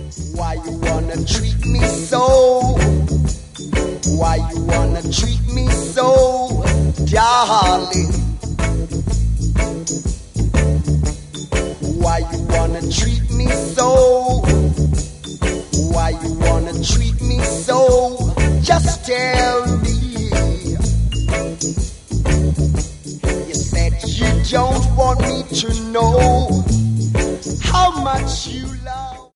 Why you wanna treat me so? Why you wanna treat me so, darling? Why you wanna treat me so? Why you wanna treat me so? Just tell me. You said you don't want me to know how much you